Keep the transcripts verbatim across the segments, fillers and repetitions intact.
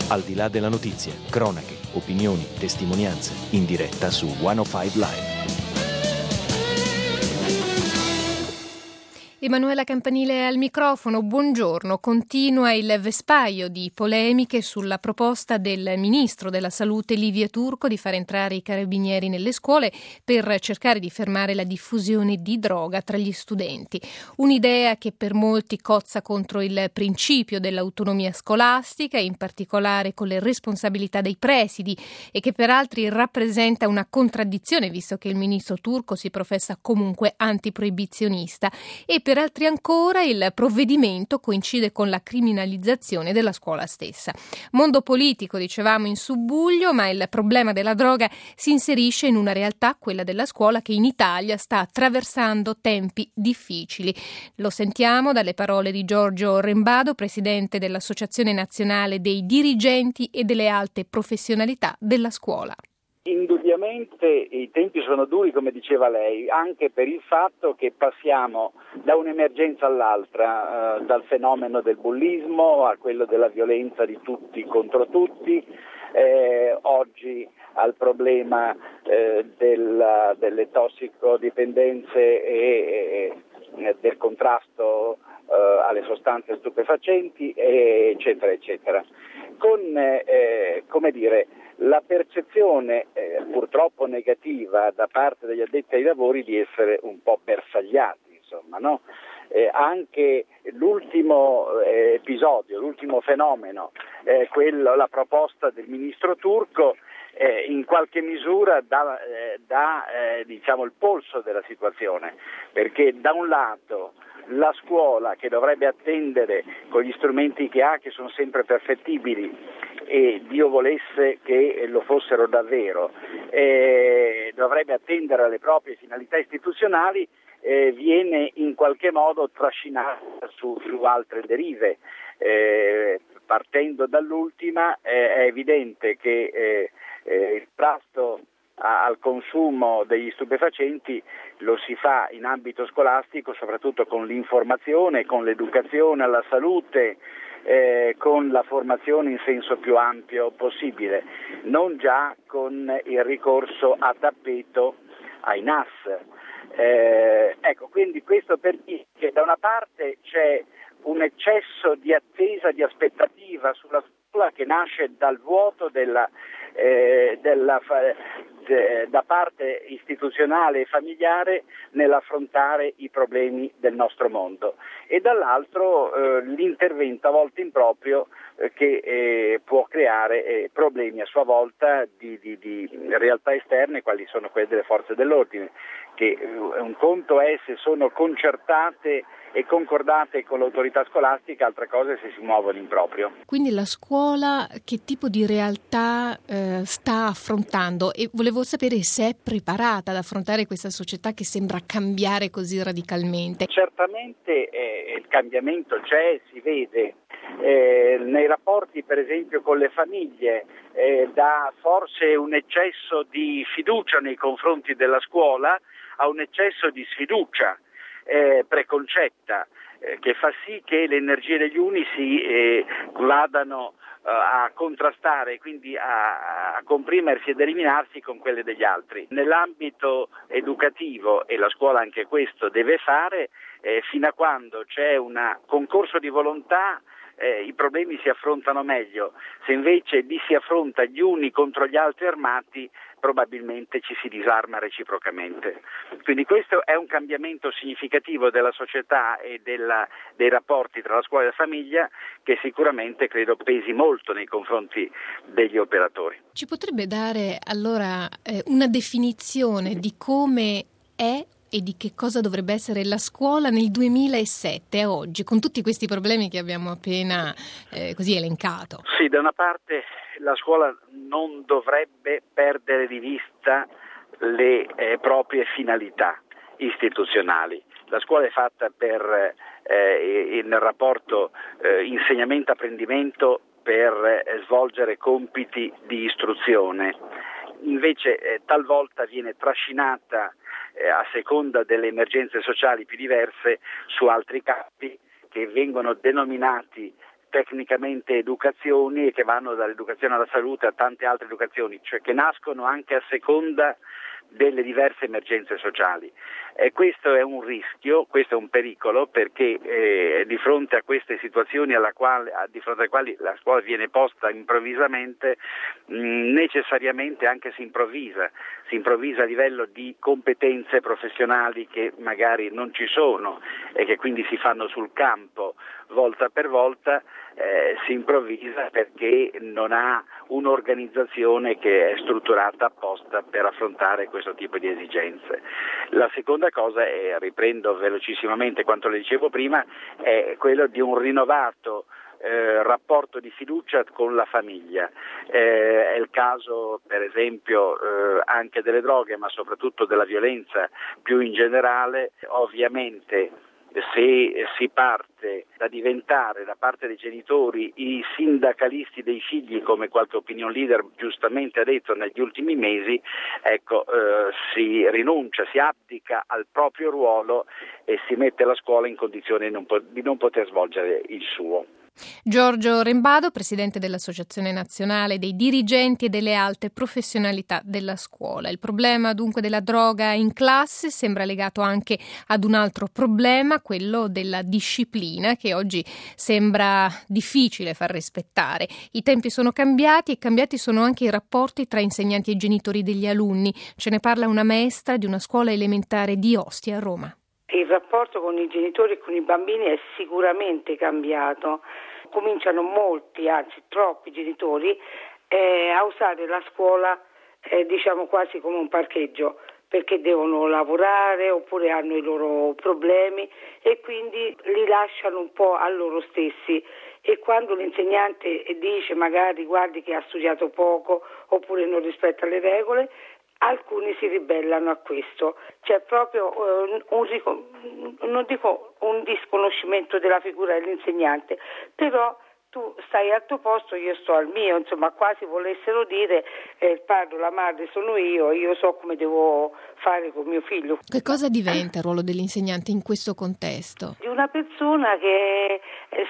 Al di là della notizia, cronache, opinioni, testimonianze, in diretta su centocinque Live. Emanuela Campanile al microfono, buongiorno. Continua il vespaio di polemiche sulla proposta del ministro della Salute Livia Turco di far entrare i carabinieri nelle scuole per cercare di fermare la diffusione di droga tra gli studenti. Un'idea che per molti cozza contro il principio dell'autonomia scolastica, in particolare con le responsabilità dei presidi, e che per altri rappresenta una contraddizione, visto che il ministro Turco si professa comunque antiproibizionista, e per altri ancora il provvedimento coincide con la criminalizzazione della scuola stessa. Mondo politico, dicevamo, in subbuglio, ma il problema della droga si inserisce in una realtà, quella della scuola, che in Italia sta attraversando tempi difficili. Lo sentiamo dalle parole di Giorgio Rembado, presidente dell'Associazione Nazionale dei Dirigenti e delle Alte Professionalità della Scuola. Indubbiamente i tempi sono duri, come diceva lei, anche per il fatto che passiamo da un'emergenza all'altra, eh, dal fenomeno del bullismo a quello della violenza di tutti contro tutti, eh, oggi al problema eh, del, delle tossicodipendenze e, e del contrasto eh, alle sostanze stupefacenti, eccetera, eccetera. Con, eh, come dire, la percezione eh, purtroppo negativa da parte degli addetti ai lavori di essere un po' bersagliati, insomma, no? Eh, anche l'ultimo eh, episodio, l'ultimo fenomeno, eh, quello, la proposta del ministro Turco, eh, in qualche misura dà, eh, dà eh, diciamo il polso della situazione, perché da un lato la scuola, che dovrebbe attendere con gli strumenti che ha, che sono sempre perfettibili, e Dio volesse che lo fossero davvero, eh, dovrebbe attendere alle proprie finalità istituzionali, eh, viene in qualche modo trascinata su, su altre derive. Eh, partendo dall'ultima, eh, è evidente che eh, eh, il contrasto al consumo degli stupefacenti lo si fa in ambito scolastico, soprattutto con l'informazione, con l'educazione alla salute, eh, con la formazione in senso più ampio possibile, non già con il ricorso a tappeto ai N A S. Eh, ecco, quindi questo per dire che da una parte c'è un eccesso di attesa, di aspettativa sulla scuola che nasce dal vuoto della, eh, della, de, da parte istituzionale e familiare nell'affrontare i problemi del nostro mondo, e dall'altro eh, l'intervento a volte improprio eh, che eh, può creare eh, problemi a sua volta di, di, di realtà esterne, quali sono quelle delle forze dell'ordine, che eh, un conto è se sono concertate e concordate con l'autorità scolastica, altre cose se si muovono in proprio. Quindi la scuola che tipo di realtà eh, sta affrontando, e volevo sapere se è preparata ad affrontare questa società che sembra cambiare così radicalmente. Certamente eh, il cambiamento c'è, si vede eh, nei rapporti per esempio con le famiglie, eh, da forse un eccesso di fiducia nei confronti della scuola a un eccesso di sfiducia Eh, preconcetta, eh, che fa sì che le energie degli uni si eh, vadano eh, a contrastare, quindi a, a comprimersi ed eliminarsi con quelle degli altri. Nell'ambito educativo, e la scuola anche questo deve fare, eh, fino a quando c'è un concorso di volontà, eh, i problemi si affrontano meglio. Se invece li si affronta gli uni contro gli altri armati, probabilmente ci si disarma reciprocamente. Quindi questo è un cambiamento significativo della società e della, dei rapporti tra la scuola e la famiglia, che sicuramente credo pesi molto nei confronti degli operatori. Ci potrebbe dare allora eh, una definizione di come è e di che cosa dovrebbe essere la scuola nel duemilasette a oggi, con tutti questi problemi che abbiamo appena eh, così elencato? Sì, da una parte la scuola non dovrebbe perdere di vista le eh, proprie finalità istituzionali. La scuola è fatta per eh, il rapporto eh, insegnamento-apprendimento per eh, svolgere compiti di istruzione. Invece eh, talvolta viene trascinata eh, a seconda delle emergenze sociali più diverse su altri campi che vengono denominati tecnicamente educazioni e che vanno dall'educazione alla salute a tante altre educazioni, cioè che nascono anche a seconda delle diverse emergenze sociali. E questo è un rischio, questo è un pericolo, perché eh, di fronte a queste situazioni alla quale, a, di fronte alle quali la scuola viene posta improvvisamente, mh, necessariamente anche si improvvisa, si improvvisa a livello di competenze professionali che magari non ci sono e che quindi si fanno sul campo volta per volta, eh, si improvvisa perché non ha un'organizzazione che è strutturata apposta per affrontare questo tipo di esigenze. La seconda cosa, e riprendo velocissimamente quanto le dicevo prima, è quello di un rinnovato Eh, rapporto di fiducia con la famiglia. Eh, è il caso per esempio eh, anche delle droghe, ma soprattutto della violenza più in generale. Ovviamente se si parte da diventare da parte dei genitori i sindacalisti dei figli, come qualche opinion leader giustamente ha detto negli ultimi mesi, ecco, eh, si rinuncia, si abdica al proprio ruolo e si mette la scuola in condizione di non, po- di non poter svolgere il suo. Giorgio Rembado, presidente dell'Associazione Nazionale dei Dirigenti e delle Alte Professionalità della Scuola. Il problema dunque della droga in classe sembra legato anche ad un altro problema, quello della disciplina, che oggi sembra difficile far rispettare. I tempi sono cambiati e cambiati sono anche i rapporti tra insegnanti e genitori degli alunni. Ce ne parla una maestra di una scuola elementare di Ostia a Roma. Il rapporto con i genitori e con i bambini è sicuramente cambiato. Cominciano molti, anzi troppi genitori eh, a usare la scuola eh, diciamo quasi come un parcheggio, perché devono lavorare oppure hanno i loro problemi e quindi li lasciano un po' a loro stessi. E quando l'insegnante dice magari guardi che ha studiato poco oppure non rispetta le regole, alcuni si ribellano a questo. C'è proprio eh, un, non dico un disconoscimento della figura dell'insegnante, però tu stai al tuo posto, io sto al mio, insomma quasi volessero dire eh, il padre, la madre sono io, io so come devo fare con mio figlio. Che cosa diventa il ruolo dell'insegnante in questo contesto? Di una persona che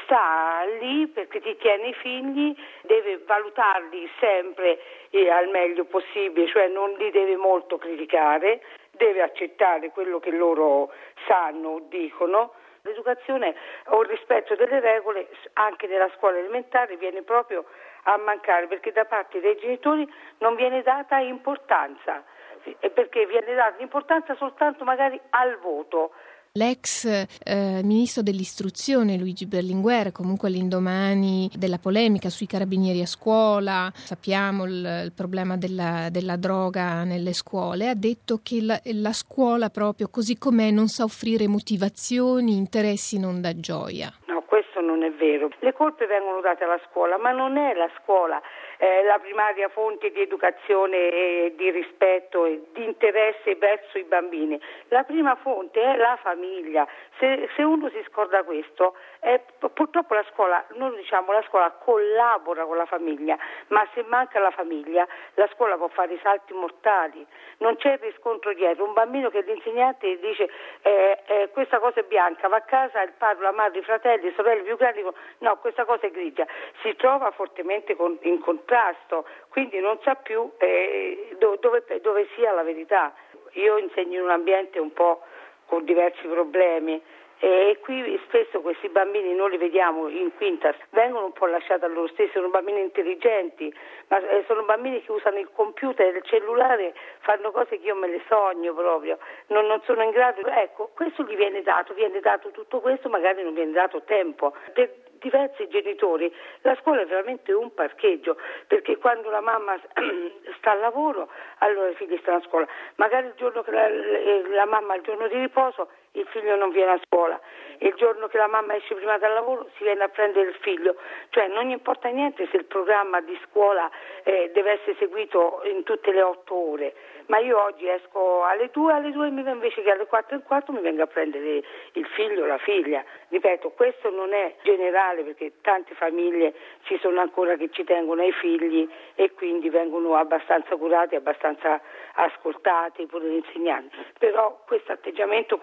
sta lì perché ti tiene i figli, deve valutarli sempre eh, al meglio possibile, cioè non li deve molto criticare, deve accettare quello che loro sanno o dicono. L'educazione o il rispetto delle regole anche nella scuola elementare viene proprio a mancare, perché da parte dei genitori non viene data importanza, perché viene data importanza soltanto magari al voto. L'ex eh, ministro dell'istruzione Luigi Berlinguer, comunque all'indomani della polemica sui carabinieri a scuola, sappiamo il, il problema della, della droga nelle scuole, ha detto che la, la scuola proprio così com'è non sa offrire motivazioni, interessi, non dà gioia. No, questo non è vero. Le colpe vengono date alla scuola, ma non è la scuola eh, la primaria fonte di educazione e di rispetto e di interesse verso i bambini. La prima fonte è la famiglia. Se, se uno si scorda questo, eh, purtroppo la scuola, noi diciamo la scuola collabora con la famiglia, ma se manca la famiglia, la scuola può fare i salti mortali. Non c'è il riscontro dietro. Un bambino che l'insegnante dice eh, eh, questa cosa è bianca, va a casa il padre, la madre, i fratelli, i sorelle più grandi dicono no, questa cosa è grigia. Si trova fortemente con, in contrasto, quindi non sa più eh, dove, dove, dove sia la verità. Io insegno in un ambiente un po' con diversi problemi e qui spesso questi bambini non li vediamo in quinta, vengono un po' lasciati a loro stessi, sono bambini intelligenti, ma sono bambini che usano il computer, il cellulare, fanno cose che io me le sogno proprio, non, non sono in grado, ecco, questo gli viene dato, viene dato tutto questo, magari non viene dato tempo. Per diversi genitori la scuola è veramente un parcheggio, perché quando la mamma sta al lavoro allora i figli stanno a scuola, magari il giorno che la, la mamma ha il giorno di riposo il figlio non viene a scuola, il giorno che la mamma esce prima dal lavoro si viene a prendere il figlio, cioè non gli importa niente se il programma di scuola eh, deve essere seguito in tutte le otto ore, ma io oggi esco alle due, alle due invece che alle quattro e un quarto mi vengo a prendere il figlio o la figlia. Ripeto, questo non è generale perché tante famiglie ci sono ancora che ci tengono ai figli e quindi vengono abbastanza curati, abbastanza ascoltati pure gli insegnanti, però questo atteggiamento comincia a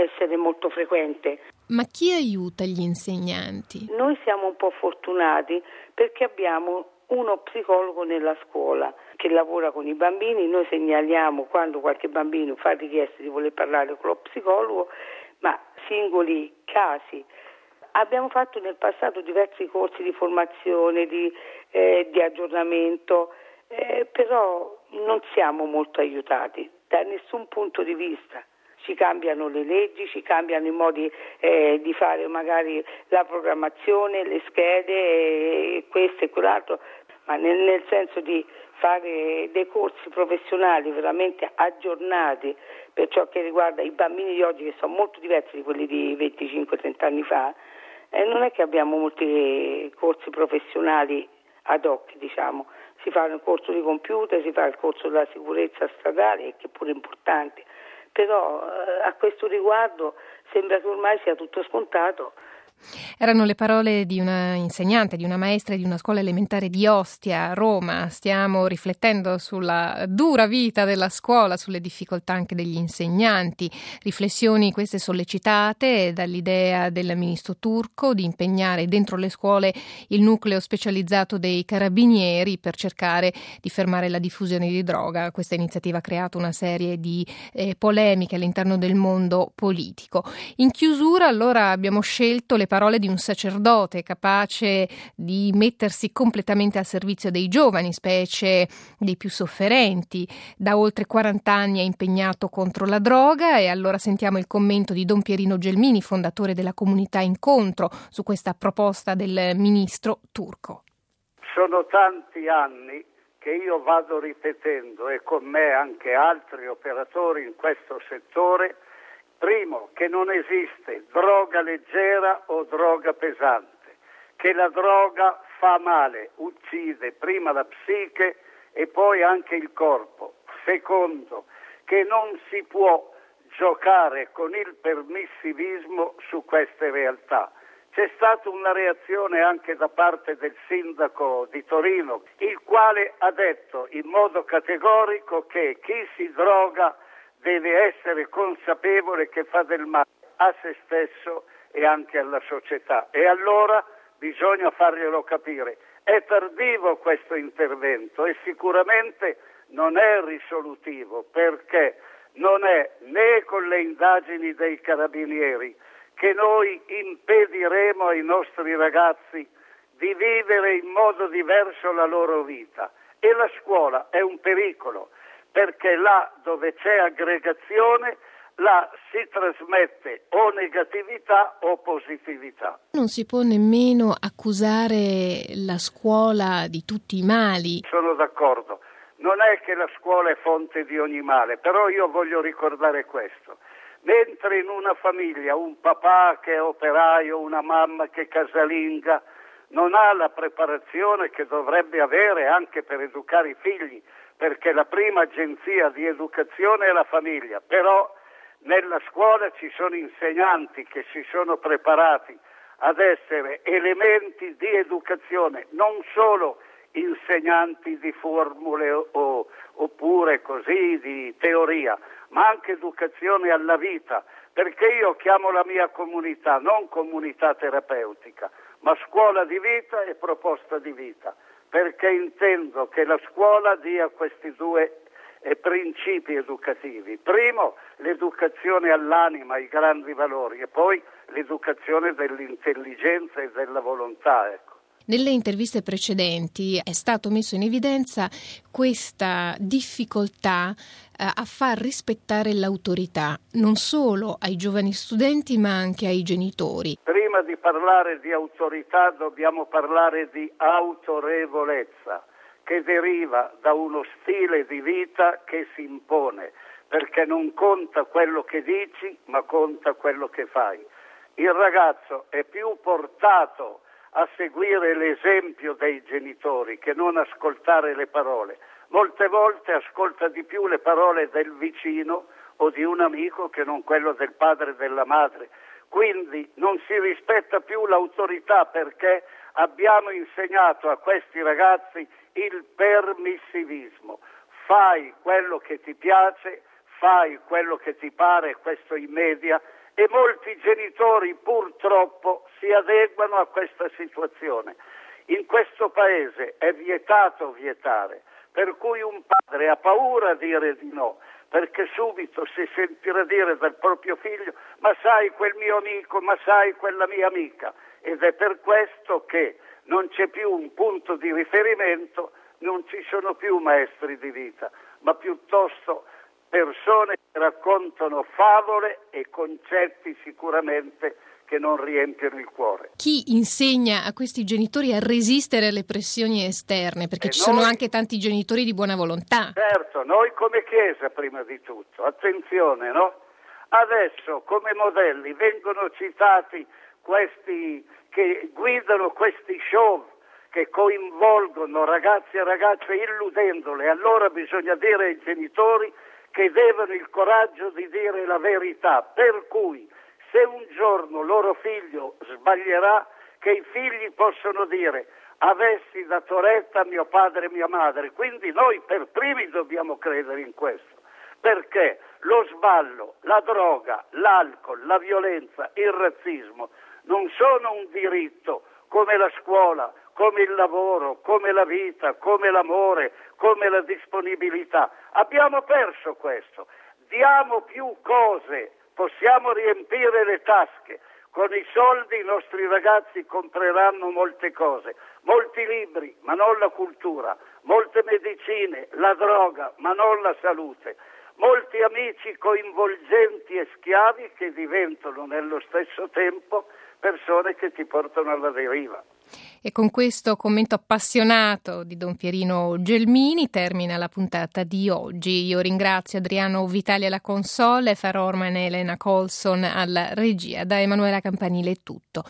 essere molto frequente. Ma chi aiuta gli insegnanti? Noi siamo un po' fortunati perché abbiamo uno psicologo nella scuola che lavora con i bambini. Noi segnaliamo quando qualche bambino fa richiesta di voler parlare con lo psicologo, ma singoli casi. Abbiamo fatto nel passato diversi corsi di formazione, di, eh, di aggiornamento, eh, però non siamo molto aiutati da nessun punto di vista. Ci cambiano le leggi, ci cambiano i modi eh, di fare magari la programmazione, le schede, eh, questo e quell'altro, ma nel, nel senso di fare dei corsi professionali veramente aggiornati per ciò che riguarda i bambini di oggi, che sono molto diversi di quelli di venticinque trenta anni fa. Eh, non è che abbiamo molti corsi professionali ad hoc, diciamo. Si fa il corso di computer, si fa il corso della sicurezza stradale, che è pure importante. Però eh, a questo riguardo sembra che ormai sia tutto scontato. Erano le parole di una insegnante, di una maestra di una scuola elementare di Ostia, Roma. Stiamo riflettendo sulla dura vita della scuola, sulle difficoltà anche degli insegnanti. Riflessioni queste sollecitate dall'idea del ministro Turco di impegnare dentro le scuole il nucleo specializzato dei carabinieri per cercare di fermare la diffusione di droga. Questa iniziativa ha creato una serie di eh, polemiche all'interno del mondo politico. In chiusura, allora, abbiamo scelto le parole di un sacerdote capace di mettersi completamente al servizio dei giovani, specie dei più sofferenti. Da oltre quaranta anni è impegnato contro la droga, e allora sentiamo il commento di Don Pierino Gelmini, fondatore della comunità Incontro, su questa proposta del ministro Turco. Sono tanti anni che io vado ripetendo, e con me anche altri operatori in questo settore. Primo, che non esiste droga leggera o droga pesante, che la droga fa male, uccide prima la psiche e poi anche il corpo. Secondo, che non si può giocare con il permissivismo su queste realtà. C'è stata una reazione anche da parte del sindaco di Torino, il quale ha detto in modo categorico che chi si droga deve essere consapevole che fa del male a se stesso e anche alla società, e allora bisogna farglielo capire. È tardivo questo intervento e sicuramente non è risolutivo, perché non è né con le indagini dei carabinieri che noi impediremo ai nostri ragazzi di vivere in modo diverso la loro vita, e la scuola è un pericolo, perché là dove c'è aggregazione, là si trasmette o negatività o positività. Non si può nemmeno accusare la scuola di tutti i mali. Sono d'accordo, non è che la scuola è fonte di ogni male, però io voglio ricordare questo. Mentre in una famiglia un papà che è operaio, una mamma che è casalinga, non ha la preparazione che dovrebbe avere anche per educare i figli, perché la prima agenzia di educazione è la famiglia, però nella scuola ci sono insegnanti che si sono preparati ad essere elementi di educazione, non solo insegnanti di formule o, oppure così di teoria, ma anche educazione alla vita, perché io chiamo la mia comunità non comunità terapeutica, ma scuola di vita e proposta di vita, perché intendo che la scuola dia questi due eh, principi educativi. Primo, l'educazione all'anima, ai grandi valori, e poi l'educazione dell'intelligenza e della volontà, ecco. Nelle interviste precedenti è stato messo in evidenza questa difficoltà eh, a far rispettare l'autorità, non solo ai giovani studenti ma anche ai genitori. Prima di parlare di autorità dobbiamo parlare di autorevolezza, che deriva da uno stile di vita che si impone, perché non conta quello che dici, ma conta quello che fai. Il ragazzo è più portato a seguire l'esempio dei genitori che non ascoltare le parole. Molte volte ascolta di più le parole del vicino o di un amico che non quello del padre e della madre. Quindi non si rispetta più l'autorità, perché abbiamo insegnato a questi ragazzi il permissivismo. Fai quello che ti piace, fai quello che ti pare, questo i media, e molti genitori purtroppo si adeguano a questa situazione. In questo paese è vietato vietare, per cui un padre ha paura a dire di no, perché subito si sentirà dire dal proprio figlio: ma sai quel mio amico, ma sai quella mia amica, ed è per questo che non c'è più un punto di riferimento, non ci sono più maestri di vita, ma piuttosto persone che raccontano favole e concetti sicuramente che non riempiono il cuore. Chi insegna a questi genitori a resistere alle pressioni esterne? Perché E ci noi, sono anche tanti genitori di buona volontà. Certo, noi come Chiesa prima di tutto, attenzione, no? Adesso come modelli vengono citati questi che guidano questi show, che coinvolgono ragazzi e ragazze illudendole. Allora bisogna dire ai genitori che devono il coraggio di dire la verità, per cui se un giorno loro figlio sbaglierà, che i figli possono dire: avessi dato retta a mio padre e mia madre. Quindi noi per primi dobbiamo credere in questo, perché lo sballo, la droga, l'alcol, la violenza, il razzismo non sono un diritto come la scuola, come il lavoro, come la vita, come l'amore, come la disponibilità. Abbiamo perso questo. Diamo più cose, possiamo riempire le tasche. Con i soldi i nostri ragazzi compreranno molte cose, molti libri, ma non la cultura, molte medicine, la droga, ma non la salute, molti amici coinvolgenti e schiavi che diventano nello stesso tempo persone che ti portano alla deriva. E con questo commento appassionato di Don Pierino Gelmini termina la puntata di oggi. Io ringrazio Adriano Vitali alla console, Farah Orman e Elena Colson alla regia. Da Emanuela Campanile è tutto.